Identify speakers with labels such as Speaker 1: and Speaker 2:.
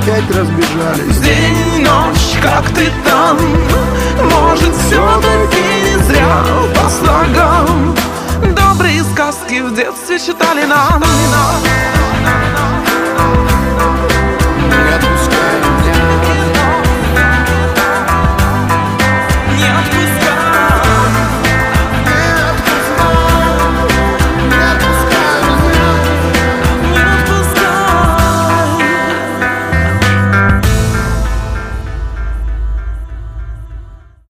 Speaker 1: опять разбежались.
Speaker 2: День, ночь, как ты там? Может, все-таки не зря по слогам добрые сказки в детстве читали нам.